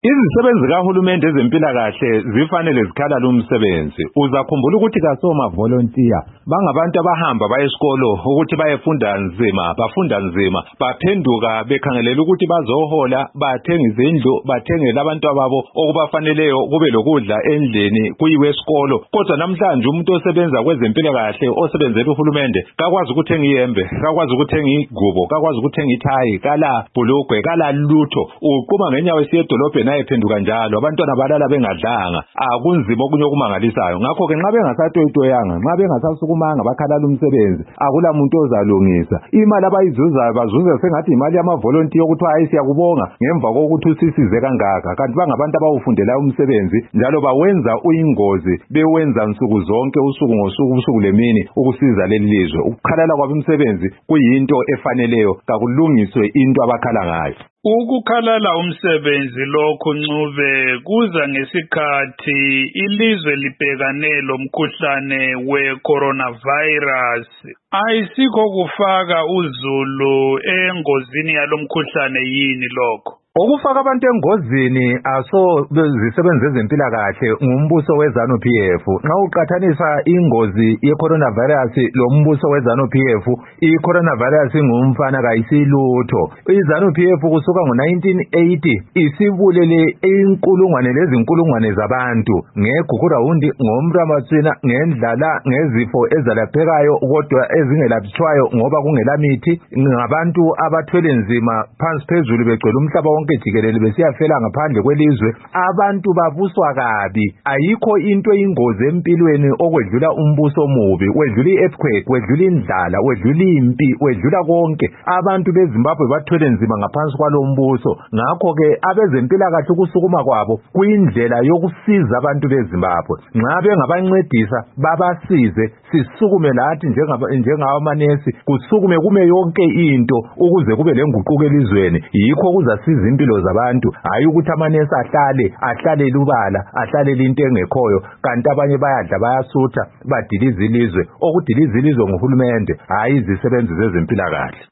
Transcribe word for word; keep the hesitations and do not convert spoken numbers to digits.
Izisebenzi kahulumende ezempilakahle zifanele zikhalala umsebenzi. Uzakhumbula ukuthi kasoma volunteer bangabantu abahamba baye esikolo ukuthi bayefunda nzima, bafunda nzima, baphenduka bekhangelela ukuthi bazohola, bathenga izindlu, bathengele abantu ababo okubafaneleyo, kube lokudla endlini, kuyiwe esikolo. Kodwa namhlanje umuntu osebenza kwezempilakahle osebenzela uhulumende kakwazi ukuthenga iyembe, kakwazi ukuthenga igubo, kakwazi ukuthenga ithayi, kala bhulugwe, kala lutho. Uquma ngenyawo esiye edolobheni ayephenduka njalo, abantwana balala bengadlanga. Akunzima okunye okumangalisayo. Ngakho ke nxa bengasatoyitoyanga, nxa bengasasukumanga bakhalala umsebenzi, akula muntu ozalungisa. Imali abayizuzayo bazuza sengathi imali yamavolontiya ukuthi hayi siyakubonga ngemva kokuthi usisize kangaka. Kanti bangabantu abawufundela umsebenzi njalo bawenza uyingozi, bewenza nsuku zonke, usuku ngosuku, usuku lemini ukusiza leli lizwe. Ukukhalala kwabo umsebenzi kuyinto efaneleyo, kakulungiswe into abakhala ngayo. Ukukhalala umsebenzi lokho Ncube kuza ngesikhathi ilizwe libhekane lomkhuhlane we-coronavirus. Ayisikho kufaka uzulu engozini yalomkhuhlane yini lokho? Okufaka abantu engozini aso zisebenze ezempilakahle ngumbuso weZanu P F. Nxa uqathanisa ingozi ye-coronavirus lo mbuso weZanu P F, i-coronavirus ngumfana kayisilutho. iZanu P F kusuka ngo nineteen eighty isibulele inkulungwane lezinkulungwane zabantu ngegugurawundi, ngomramatsina, ngendlala, ngezifo ezalaphekayo kodwa ezingelaphiswayo ngoba kungela mithi, ngabantu abathwele nzima phansi phezulu begcwele umhlaba wonke jikelele besiyafela ngaphandle kwelizwe. Abantu babuswa kabi. Ayikho into eyingozi empilweni okwedlula umbuso mubi, wedlula i-earthquake, wedlula indlala, wedlula impi, wedlula konke. Abantu beZimbabwe bathwele nzima ngaphansi kwalo mbuso. Ngakho ke abezempilakahle ukusukuma kwabo kuyindlela yokusiza abantu beZimbabwe. Nxa bengabancedisa babasize, sisukume lathi njengamanesi, kusukume kume yonke into ukuze kube lenguquko elizweni. Yikho kuzasiza impilo zabantu, hayi ukuthi amanesi ahlale ahlale lubala, ahlale into engekhoyo, kanti abanye bayadla bayasutha badiliza ilizwe. Okudiliza ilizwe nguhulumende, hayi izisebenzi zezempilakahle.